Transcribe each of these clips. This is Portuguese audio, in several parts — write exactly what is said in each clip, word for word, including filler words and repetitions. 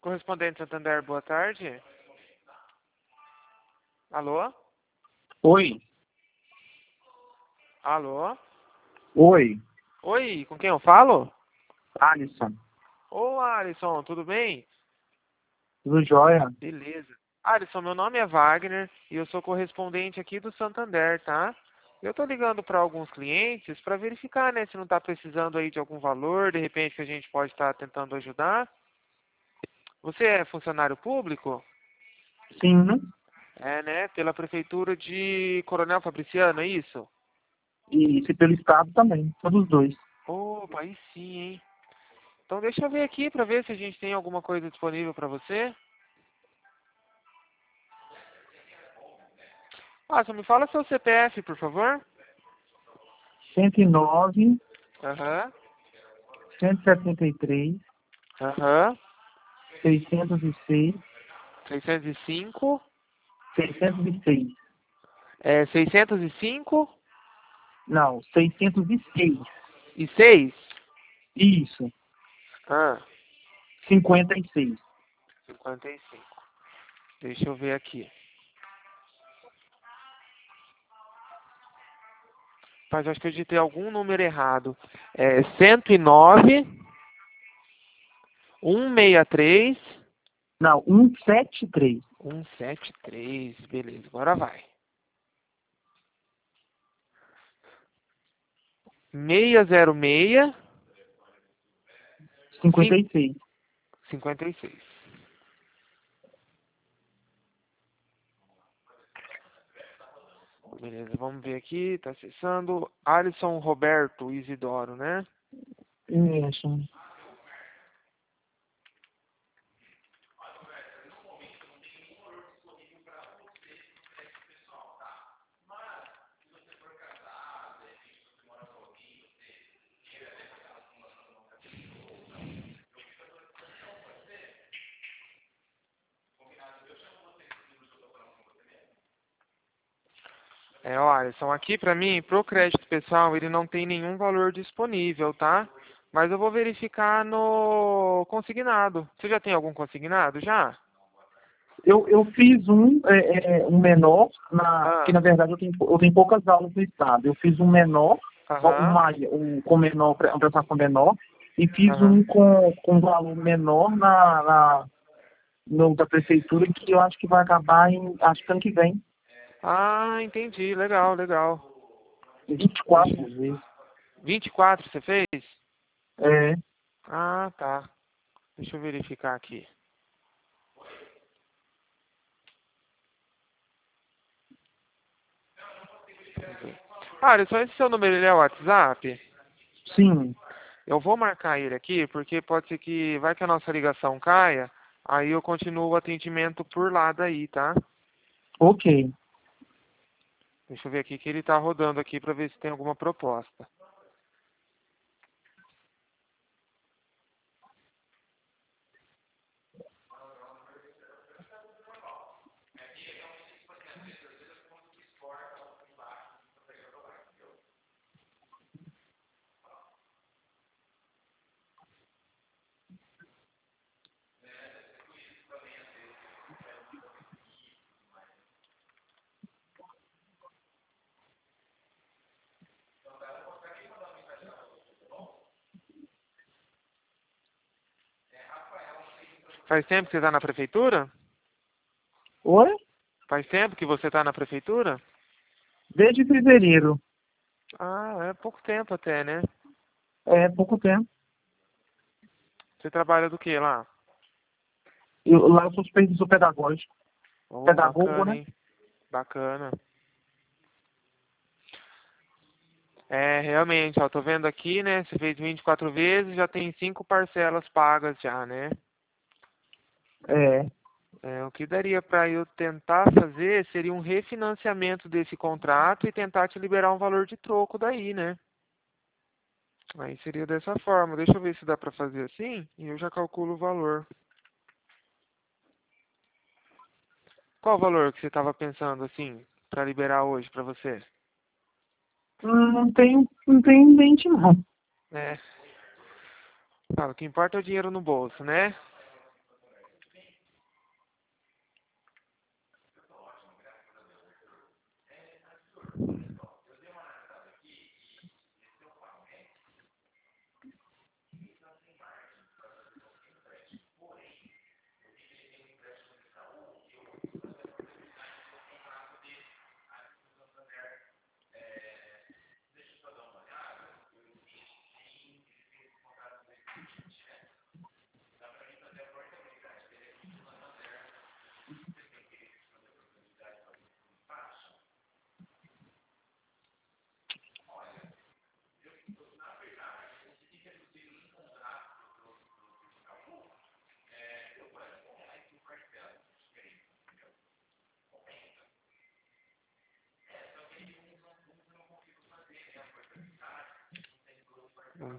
Correspondente Santander, boa tarde. Alô? Oi, Alô? oi, Oi, com quem eu falo? Alisson, Ô, Alisson, tudo bem? tudo jóia? Beleza. Alisson, meu nome é Wagner e eu sou correspondente aqui do Santander, tá? Eu tô ligando para alguns clientes para verificar, né, se não tá precisando aí de algum valor, de repente que a gente pode estar tentando ajudar. Você é funcionário público? Sim, É, né? Pela prefeitura de Coronel Fabriciano, é isso? e se pelo estado também, todos os dois. Opa, aí sim, hein? Então deixa eu ver aqui para ver se a gente tem alguma coisa disponível para você. Ah, só me fala seu C P F, por favor. cento e nove, Aham, cento e setenta e três, aham. seiscentos e seis, seiscentos e cinco. seiscentos e seis. É, seiscentos e cinco Não, seiscentos e seis. e seis. Isso, Ah, cinquenta e seis. cinquenta e cinco. Deixa eu ver aqui. Mas acho que eu digitei algum número errado. É cento e nove, cento e sessenta e três, Não, cento e setenta e três. cento e setenta e três. Beleza, agora vai. seiscentos e seis, cinquenta e seis. cinquenta e seis. Beleza, vamos ver aqui. Tá acessando. Alisson Roberto Isidoro, né? Isso. É, ó, Alisson, aqui pra mim, pro crédito pessoal, ele não tem nenhum valor disponível, tá? Mas eu vou verificar no consignado. Você já tem algum consignado? Já? Eu, eu fiz um, é, é, um menor, na, que Ah, na verdade eu tenho, eu tenho poucas aulas no estado. Eu fiz um menor, um, aham, mai- um com menor, pre- uma prestação menor, e fiz aham. um com, com valor menor na, na, no, da prefeitura, que eu acho que vai acabar em, acho que ano que vem, Ah, entendi. Legal, legal. em vinte e quatro Deixa... vezes. vinte e quatro você fez? É, Ah, tá. Deixa eu verificar aqui. Ah, Alisson, esse seu número ele é o WhatsApp? sim, Eu vou marcar ele aqui, porque pode ser que vai que a nossa ligação caia, aí eu continuo o atendimento por lá daí, tá? ok. Deixa eu ver aqui que ele tá rodando aqui para ver se tem alguma proposta. Faz tempo que você tá na prefeitura? Oi? Faz tempo que você tá na prefeitura? Desde fevereiro. Ah, é pouco tempo até, né? É, pouco tempo. Você trabalha do que lá? Eu, lá eu sou supervisor pedagógico. Oh, Pedagogo, bacana, né? hein? Bacana. É, realmente, ó, tô vendo aqui, né? Você fez vinte e quatro vezes, já tem cinco parcelas pagas já, né? É. É, o que daria para eu tentar fazer seria um refinanciamento desse contrato e tentar te liberar um valor de troco daí, né? Aí seria dessa forma. Deixa eu ver se dá para fazer assim e eu já calculo o valor. Qual o valor que você estava pensando assim para liberar hoje para você? Hum, Não tenho, não tenho em mente, não. É, ah, o que importa é o dinheiro no bolso, né?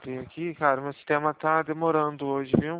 ver aqui, cara, meu sistema tá demorando hoje, viu?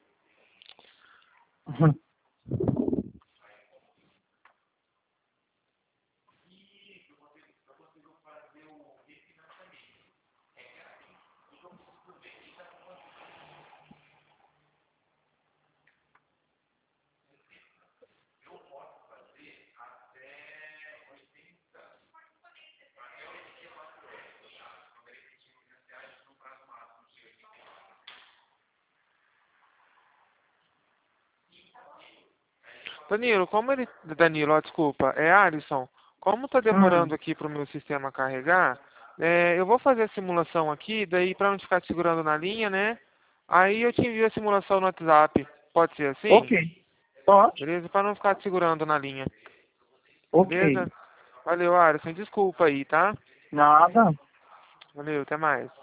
Danilo, como ele... Danilo, ó, desculpa, é Alisson. Como tá demorando Hum, aqui pro meu sistema carregar, é, eu vou fazer a simulação aqui, daí pra não ficar te segurando na linha, né? Aí eu te envio a simulação no WhatsApp. Pode ser ok. assim? Pode? Beleza? Pra não ficar te segurando na linha. Ok. Beleza? Valeu, Alisson. Desculpa aí, tá? Nada. Valeu, até mais.